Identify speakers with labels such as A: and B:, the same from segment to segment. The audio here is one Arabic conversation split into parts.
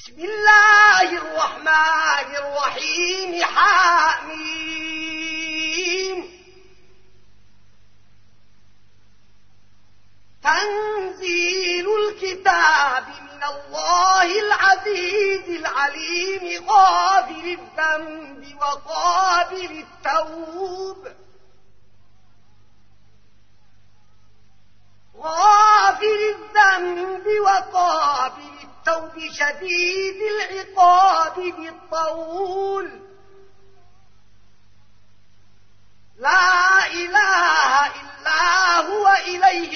A: بسم الله الرحمن الرحيم حاميم تنزيل الكتاب من الله العزيز العليم غافر الذنب وقابل التوب شديد العقاب بالطول لا إله إلا هو إليه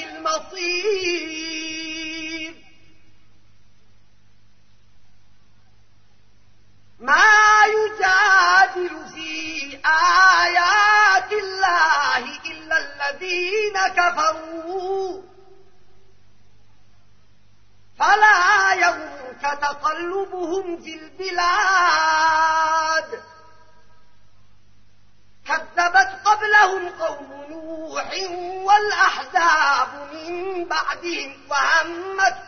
A: المصير ما يجادل في آيات الله إلا الذين كفروا فلا يغرك تقلبهم في البلاد كذبت قبلهم قوم نوح والأحزاب من بعدهم وهمت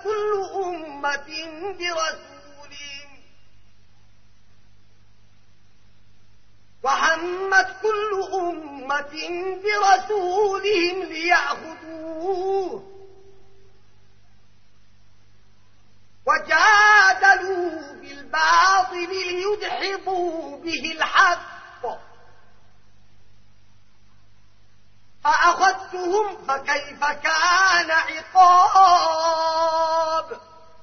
A: كل أمة برسولهم ليأخذوه وجادلوا بالباطل ليدحضوا به الحق فأخذتهم فكيف كان عقاب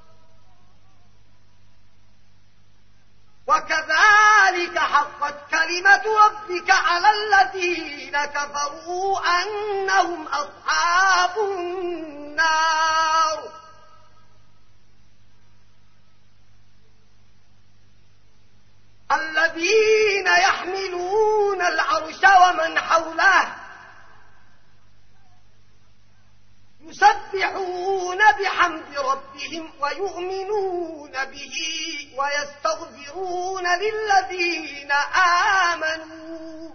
A: وكذلك حقت كلمة ربك على الذين كفروا أنهم أصحاب النار الذين يحملون العرش ومن حوله يسبحون بحمد ربهم ويؤمنون به ويستغفرون للذين آمنوا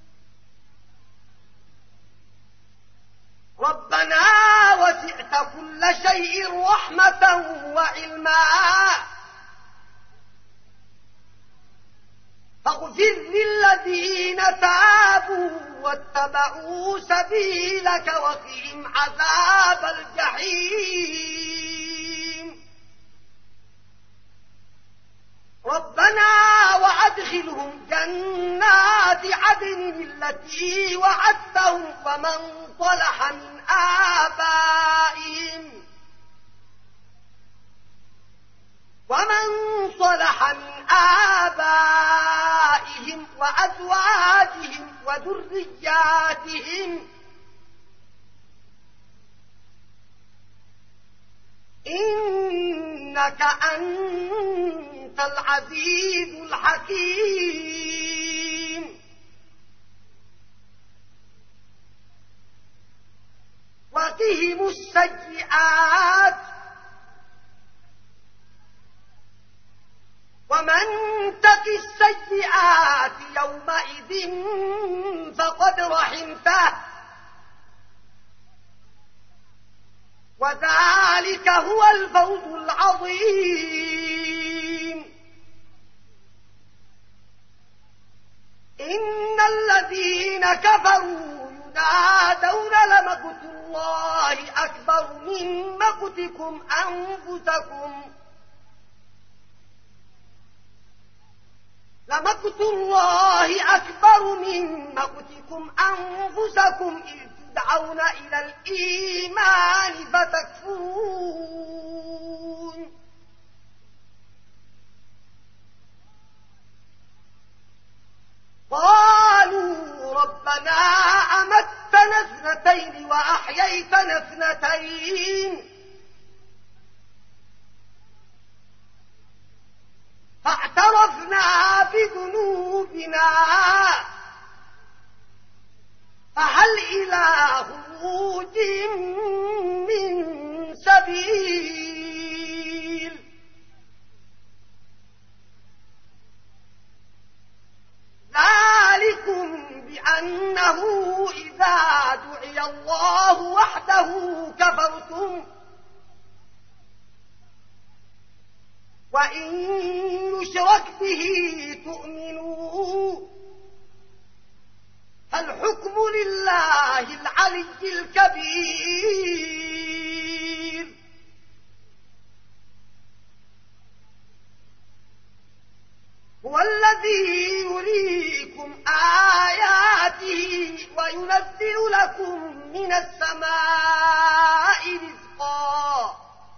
A: ربنا وسعت كل شيء رحمة وعلما فاغفر للذين تابوا واتبعوا سبيلك وقهم عذاب الجحيم ربنا وأدخلهم جنات عدن التي وعدتهم ومن صلح من آبائهم وأزواجهم وذرياتهم إنك أنت العزيز الحكيم وقهم السيئات ومن تق السيئات يومئذ فقد رحمته وذلك هو الفوز العظيم إن الذين كفروا ينادون لمقت الله أكبر من مقتكم أنفسكم لمقت الله أكبر من مقتكم أنفسكم إذ تدعون إلى الإيمان فتكفرون قالوا ربنا أمتنا اثنتين وأحييتنا اثنتين فاعترفنا بذنوبنا فهل إلى خروج من سبيل ذلكم بأنه إذا دعي الله وحده كفرتم وإن يشرك به تؤمنوا فالحكم لله العلي الكبير. هو الذي يريكم آياته وينزل لكم من السماء رزقا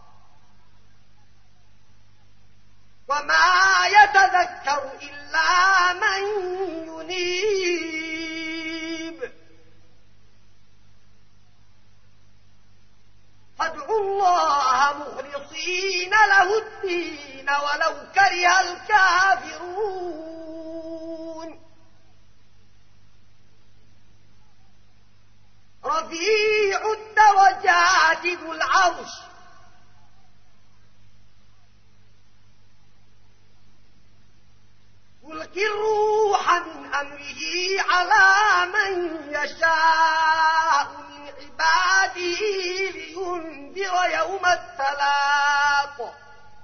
A: وما يتذكر إلا من ينيب. فادعوا الله مخلصين له الدين ولو كره الكافرون. رفيع الدرجات ذو العرش يلقي الروح من أمره على من يشاء من عباده لينذر يوم التلاق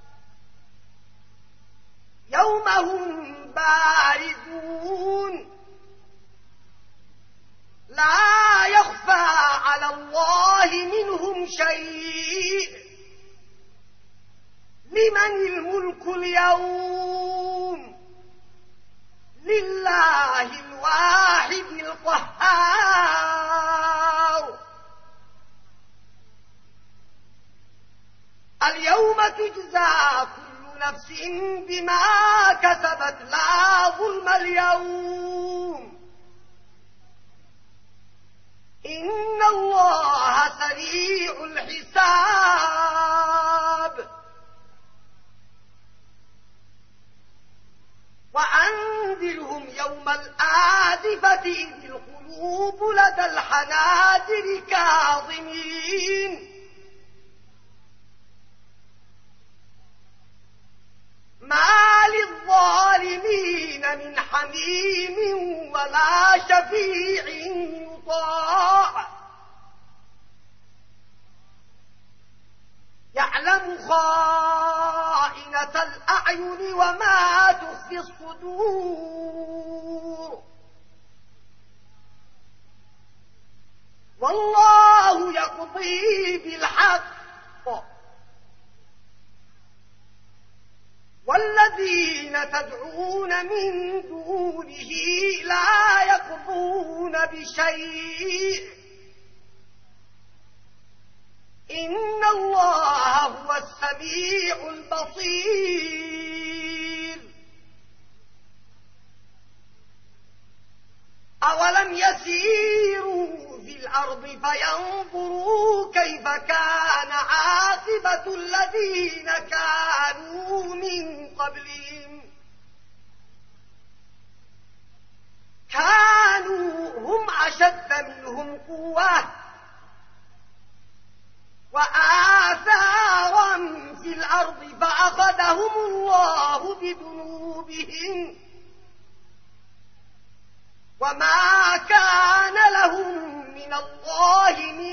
A: يوم هم بارزون لا يخفى على الله منهم شيء. لمن الملك اليوم؟ لله الواحد القهار. اليوم تجزى كل نفس بما كسبت لا ظلم اليوم إن الله سريع الحساب. وأنذرهم يوم الآزفة إذ القلوب لدى الحناجر كاظمين ما للظالمين من حميم ولا شفيع يطاع يعلم خائنة الأعين وما تخفي الصدور. والله يقضي بالحق والذين تدعون من دونه لا يقضون بشيء إن الله هو السميع البصير. أولم يسيروا في الأرض فينظروا كيف كان عاقبة الذين كانوا من قبلهم كانوا هم أشد منهم قوة وآثارا في الأرض فأخذهم الله بذنوبهم وما كان لهم من الله من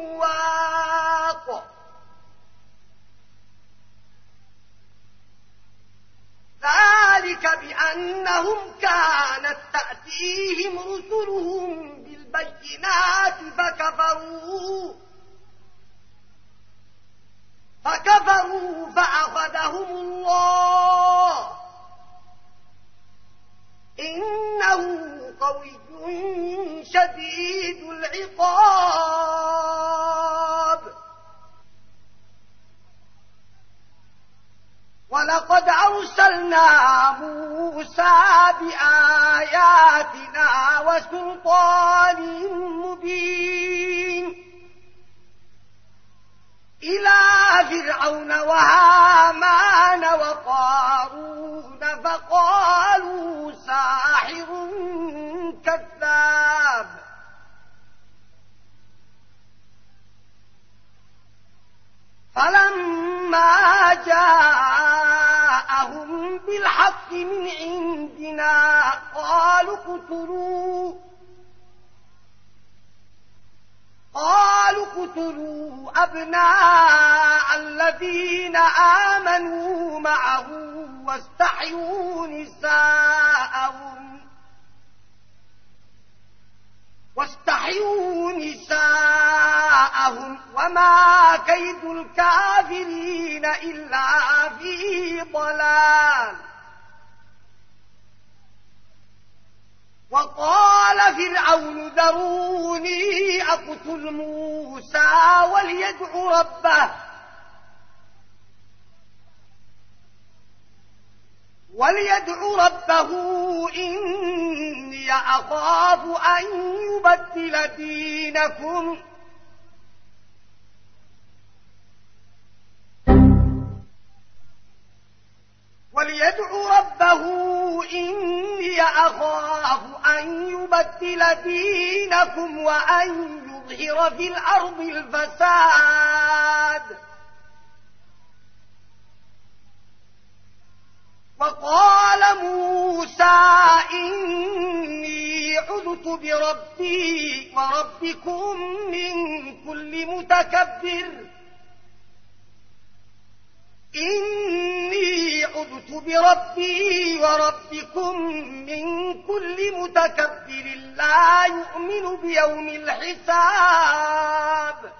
A: واق. ذلك بأنهم كانت تأتيهم رسلهم بالبينات فكفروا فأخذهم الله إنه قوي شديد العقاب. ولقد أرسلنا موسى بآياتنا وسلطان مبين إلى فرعون وهامان وقارون فقالوا ساحر كذاب. فلما جاءهم بالحق من عندنا قالوا اقتلوا أبناء الذين آمنوا معه واستحيوا نساءهم وما كيد الكافرين إلا في ضلال. وقال فرعون ذروني أقتل موسى وليدع ربه إني أخاف أن يبدل دينكم. وأن يظهر في الأرض الفساد. وقال موسى إني عذت بربي وربكم من كل متكبر لا يؤمن بيوم الحساب.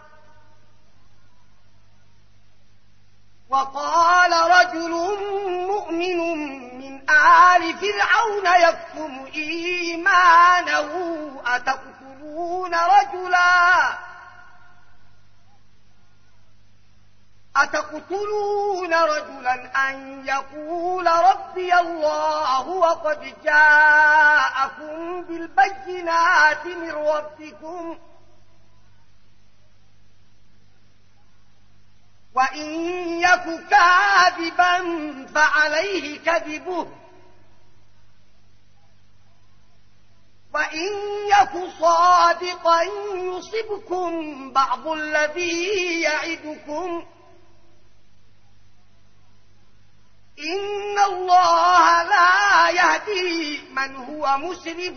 A: وقال رجل مؤمن من آل فرعون يكتم إيمانه أتقتلون رجلا أن يقول ربي الله وقد جاءكم بالبينات من ربكم وإن يك كاذبا فعليه كذبه وإن يك صادقا يصبكم بعض الذي يعدكم إن الله لا يهدي من هو مسرف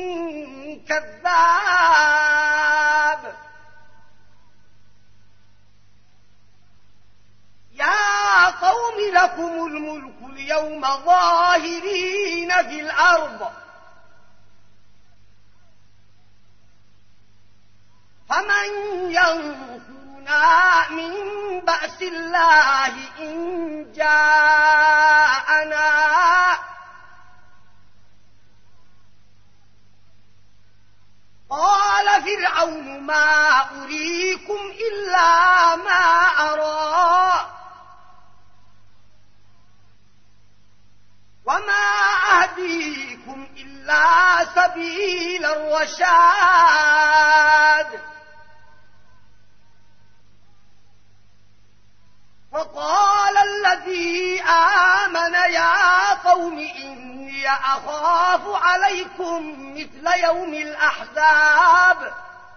A: كذاب. يا قوم لكم الملك اليوم ظاهرين في الأرض فمن ينصرنا من بأس الله إن جاءنا قال فرعون ما أريكم إلا ما أرى وما أهديكم إلا سبيل الرشاد. وقال الذي آمن يا قوم إني أخاف عليكم مثل يوم الأحزاب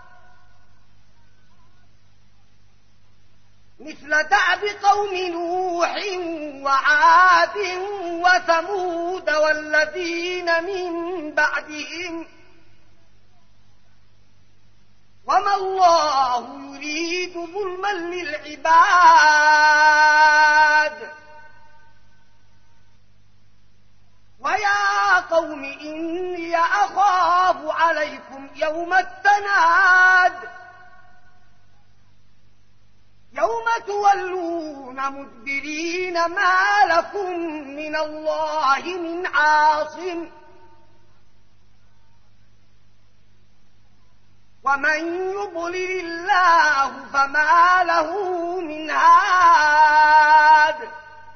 A: مثل دأب قوم نوح وعاد وثمود والذين من بعدهم وما الله يريد ظلما للعباد. ويا قوم إني أخاف عليكم يوم التناد يوم تولون مدبرين ما لكم من الله من عاصم ومن يضلل الله فما له من هاد.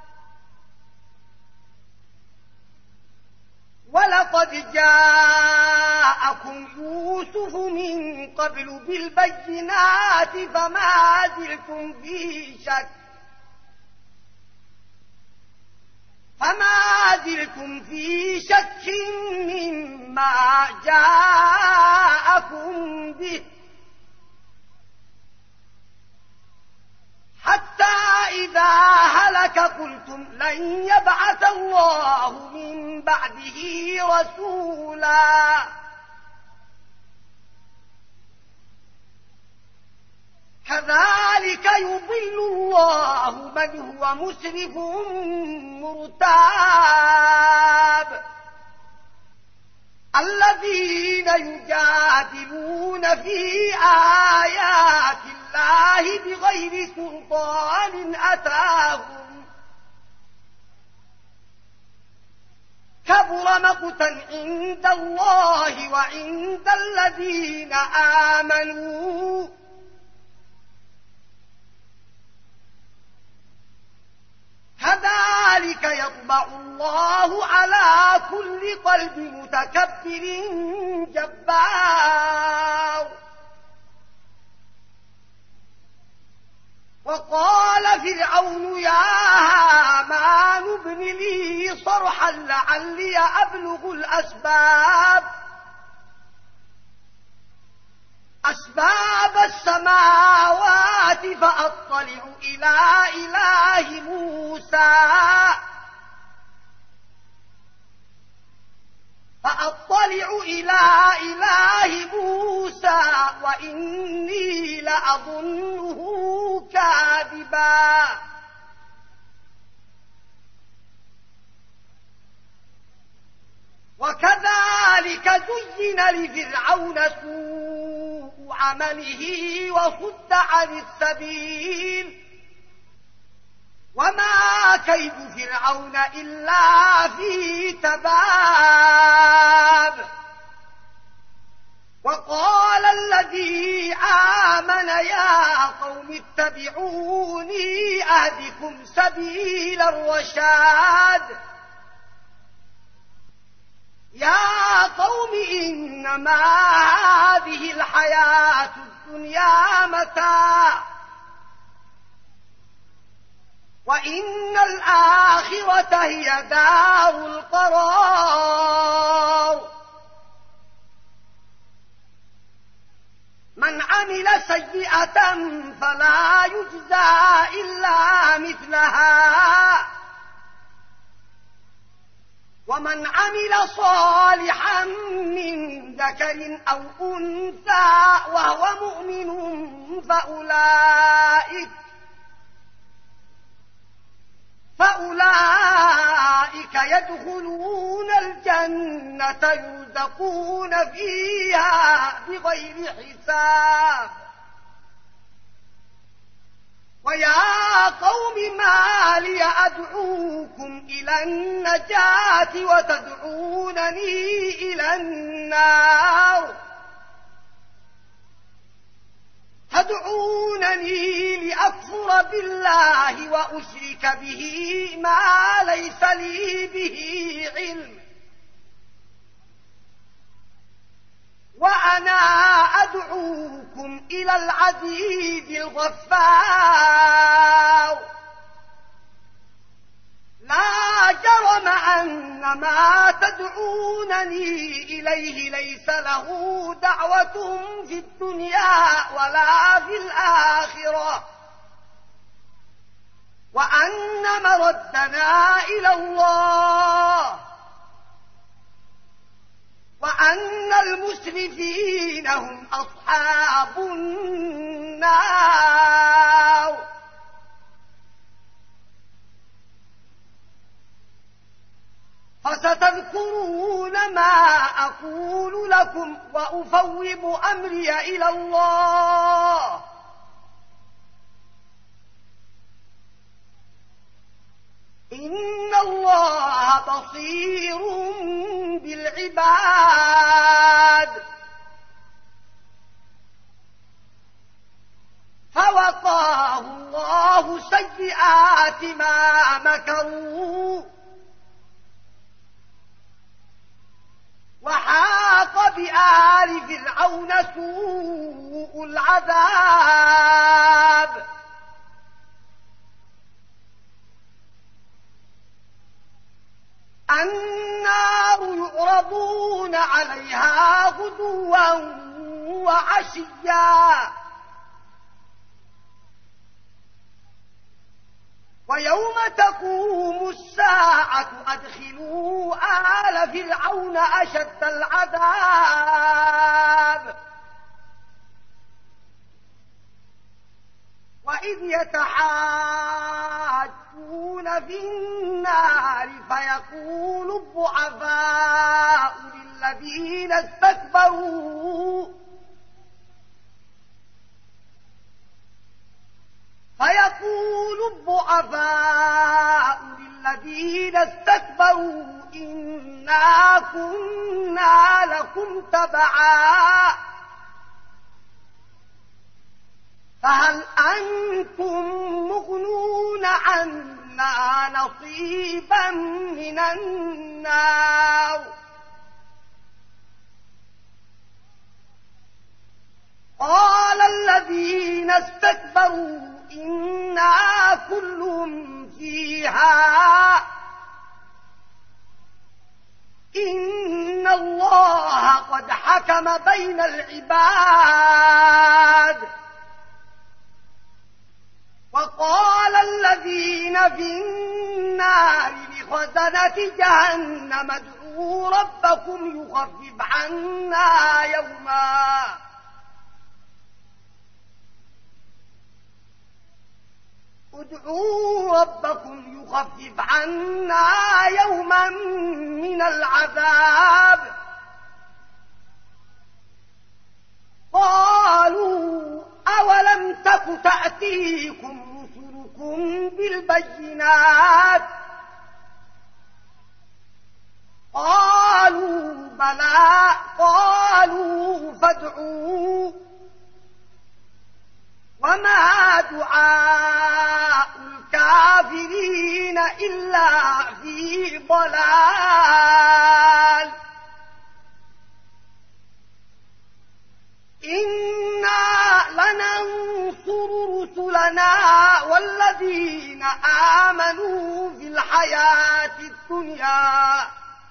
A: ولقد جاءكم يوسف من قبل بالبينات فما زلتم في شك مما جاءكم به حتى إذا هلك قلتم لن يبعث الله من بعده رسولا كذلك يضل الله من هو مسرف مرتاب الذين يجادلون في آيات الله بغير سلطان أتاهم كبر مقتا عند الله وعند الذين آمنوا كذلك يطبع الله على كل قلب متكبر جبار وقال فرعون يا هامان ابن لي صرحا لعلي أبلغ أسباب السماوات فأطلع إلى إله موسى وإني لأظنه كاذبا وكذلك زين لفرعون سوء عمله وصد عن السبيل وما كيد فرعون إلا في تباب وقال الذي آمن يا قوم اتبعوني أهدكم سبيل الرشاد يا قوم إنما هذه الحياة الدنيا متاع وإن الآخرة هي دار القرار من عمل سيئة فلا يجزى إلا مثلها ومن عمل صالحا من ذكر أو أنثى وهو مؤمن فأولئك يدخلون الجنة يرزقون فيها بغير حساب ويا قوم ما لي أدعوكم إلى النجاة وتدعونني إلى النار تدعونني لأكفر بالله وأشرك به ما ليس لي به علم وأنا أدعوكم إلى العزيز الغفار لا جرم أن ما تدعونني إليه ليس له دعوة في الدنيا ولا في الآخرة وأن مردنا إلى الله وأن المسرفين هم أصحاب النار فستذكرون ما أقول لكم وأفوض أمري إلى الله إن الله بصير بالعباد فوقاه الله سيئات ما مكروا وحاق بآل فرعون سوء العذاب النار يعرضون عليها غدوا وعشيا ويوم تقوم الساعة أدخلوا آل فرعون أشد العذاب وإذ يتحاجون يلقون في النار فيقول الضعفاء للذين استكبروا إنا كنا لكم تبعا فهل أنتم مغنون عنا نصيبا من النار قال الذين استكبروا إنا كل فيها إن الله قد حكم بين العباد وقال الذين في النار لخزنة جهنم ادعوا ربكم يخفف عنا يوما من العذاب قالوا أولم تك تأتيكم رسلكم بالبينات قالوا بلى قالوا فادعوا وما دعاء الكافرين إلا في ضلال إنا لننصر رسلنا والذين آمنوا في الحياة الدنيا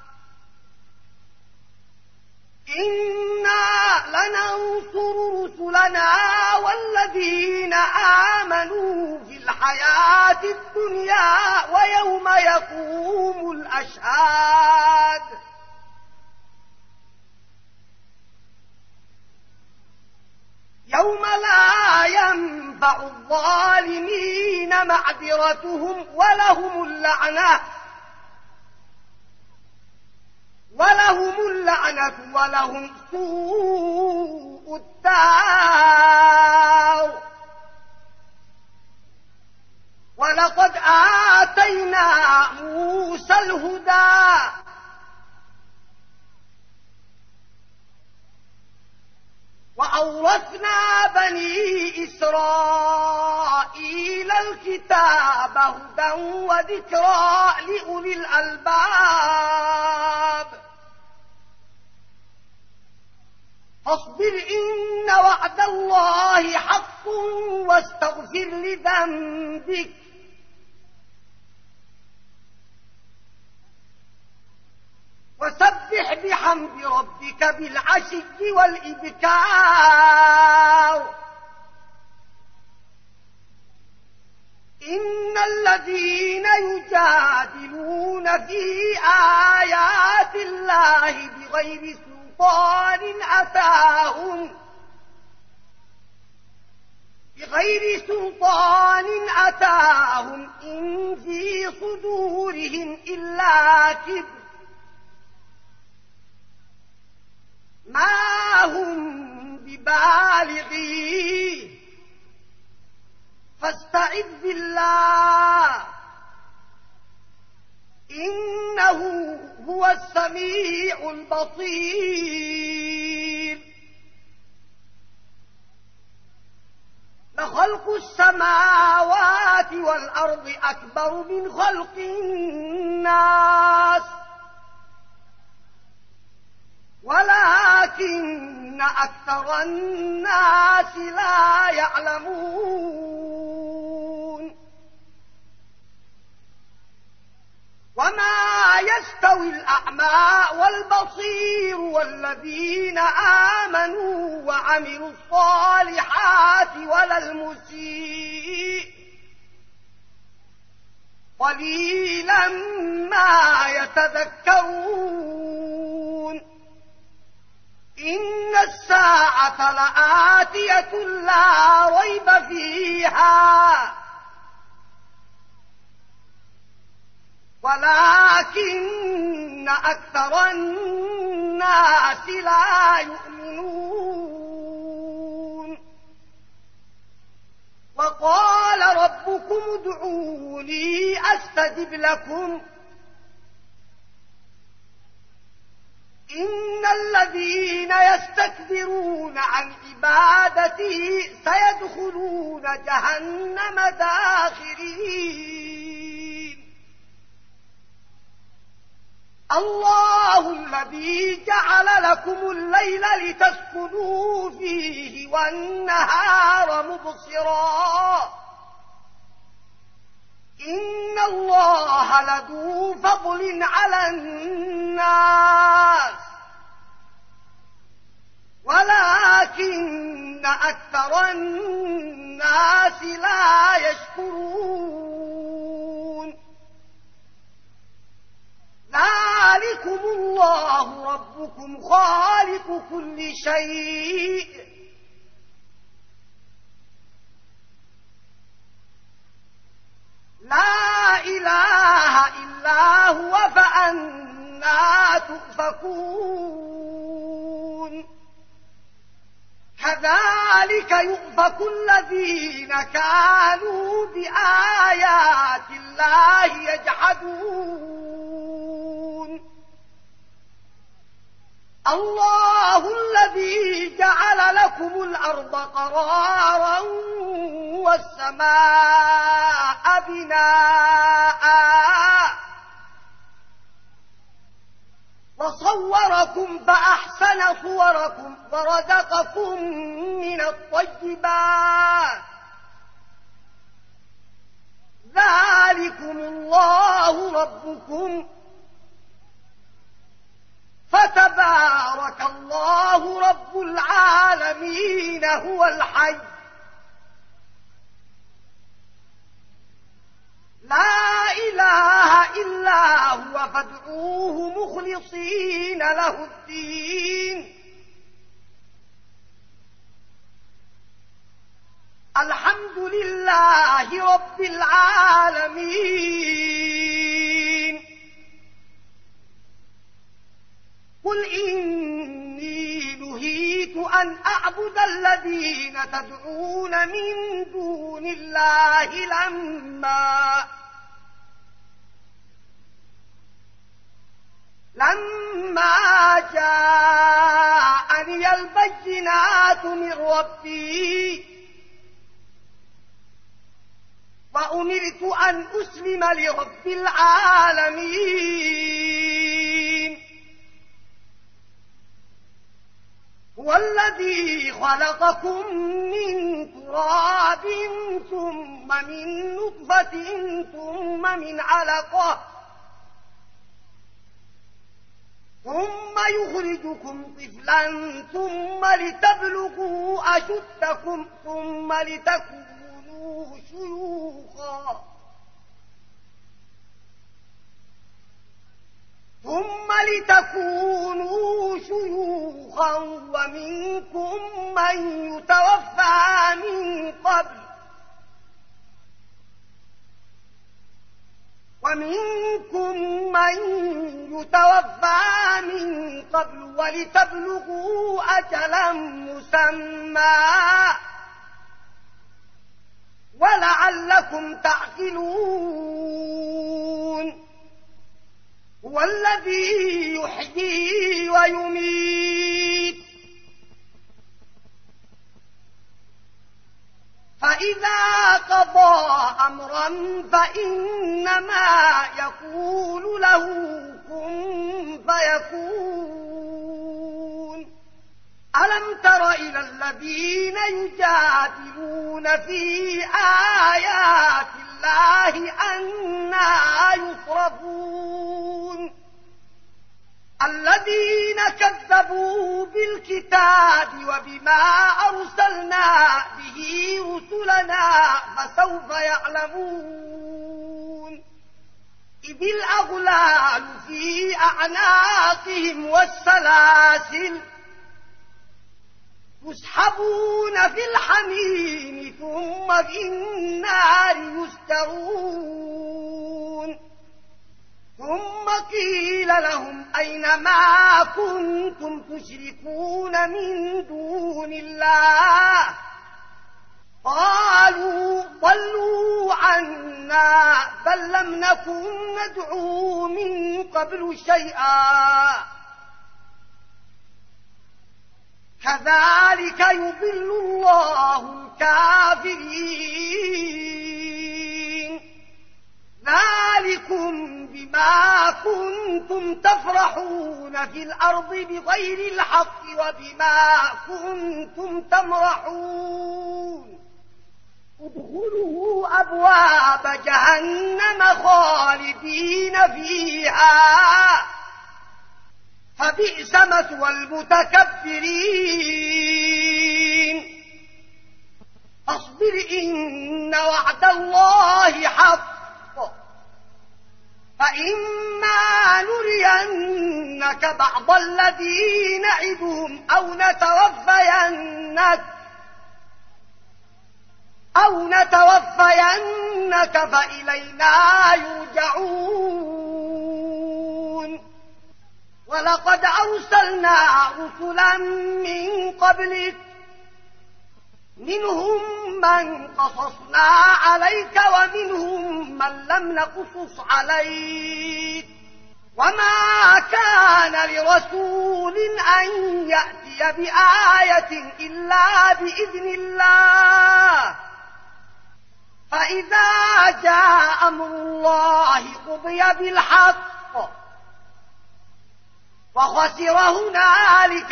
A: ويوم يقوم الأشهاد يوم لا ينفع الظالمين معذرتهم ولهم اللعنة ولهم سوء الدار ولقد آتينا موسى الهدى وأورثنا بني إسرائيل الكتاب هدى وذكرى لأولي الألباب فاصبر إن وعد الله حق واستغفر لذنبك وسبح بحمد ربك بالعشي والإبكار إن الذين يجادلون في آيات الله بغير سلطان أتاهم إن في صدورهم إلا كبر ما هم ببالغيه فاستعذ بالله إنه هو السميع البصير لخلق السماوات والأرض أكبر من خلق الناس ولكن أكثر الناس لا يعلمون وما يستوي الأعمى والبصير والذين آمنوا وعملوا الصالحات ولا المسيء قليلا ما يتذكرون إن الساعة لآتية لا ريب فيها ولكن أكثر الناس لا يؤمنون وقال ربكم ادعوني أستجب لكم إن الذين يستكبرون عن عبادتي سيدخلون جهنم داخرين الله الذي جعل لكم الليل لتسكنوا فيه والنهار مبصرا إن الله لذو فضل على الناس ولكن أكثر الناس لا يشكرون ذلكم الله ربكم خالق كل شيء لا إله إلا هو فأنى تؤفكون كذلك يؤفك الذين كانوا بآيات الله يجحدون الله الذي جعل لكم الأرض قرارا والسماء بناء وصوركم فأحسن صوركم ورزقكم من الطيبات ذلكم الله ربكم فتبارك الله رب العالمين هو الحي لا إله إلا هو فادعوه مخلصين له الدين الحمد لله رب العالمين قل إني نهيت أن أعبد الذين تدعون من دون الله لما جاءني البينات من ربي وأمرت أن أسلم لرب العالمين هو الذي خلقكم من تراب ثم من نطفة ثم من علقة ثم يخرجكم طفلا ثم لتبلغوا أشدكم ثم لتكونوا شيوخا ومنكم من يتوفى من قبل ولتبلغوا أجلا مسمى ولعلكم تعقلون هو الذي يحيي ويميت فإذا قضى أمرا فإنما يقول له كن فيكون ألم تر إلى الذين يجادلون في آيات الله أنى يصرفون الذين كذبوا بالكتاب وبما أرسلنا به رسلنا فسوف يعلمون إذ الأغلال في أعناقهم والسلاسل يسحبون في الحميم ثم في النار يسجرون ثم قيل لهم أين ما كنتم تشركون من دون الله قالوا ضلوا عنا بل لم نكن ندعو من قبل شيئا كذلك يضل الله الكافرين ذلكم بما كنتم تفرحون في الأرض بغير الحق وبما كنتم تمرحون ادخلوا أبواب جهنم خالدين فيها فبئس مثوى المتكبرين فاصبر إن وعد الله حق فإما نرينك بعض الذي نعدهم أو نتوفينك فإلينا يرجعون ولقد أرسلنا رسلا من قبلك منهم من قصصنا عليك ومنهم من لم نقصص عليك وما كان لرسول أن يأتي بآية إلا بإذن الله فإذا جاء أمر الله قضي بالحق وخسر هنالك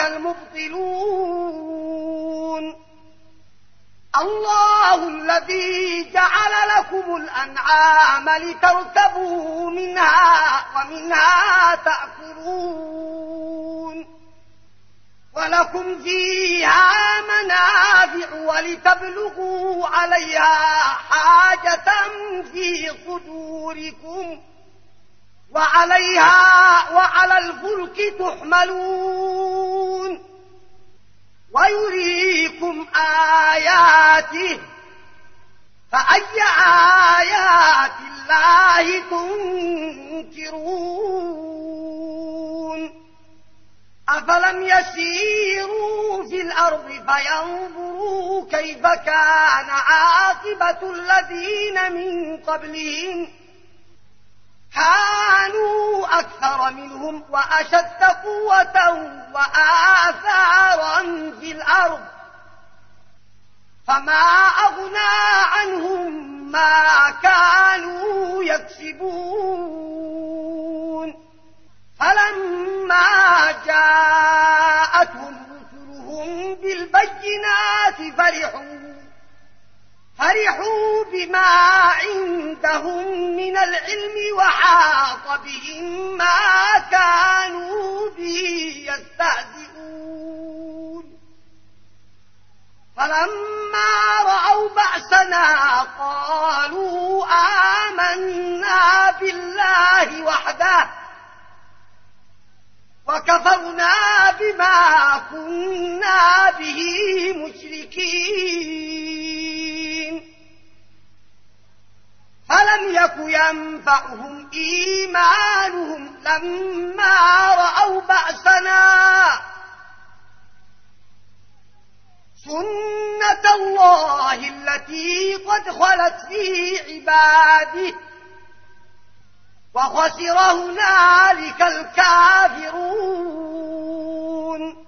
A: المبطلون الله الذي جعل لكم الأنعام لتركبوا منها ومنها تأكلون ولكم فيها منافع ولتبلغوا عليها حاجة في صدوركم وعليها وعلى الفلك تحملون ويريكم آياته فأي آيات الله تنكرون أفلم يسيروا في الأرض فينظروا كيف كان عاقبة الذين من قبلهم كانوا أكثر منهم وأشد قوة وآثارا في الأرض فما أغنى عنهم ما كانوا يكسبون فلما جاءتهم رسلهم بالبينات فرحوا بما عندهم من العلم وحاط بهم ما كانوا به يستهزئون فلما رأوا بأسنا قالوا آمنا بالله وحده وكفرنا بما كنا به مشركين فلم يك ينفعهم إيمانهم لما رأوا بأسنا سنة الله التي قد خلت في عباده وخسر هنالك الكافرون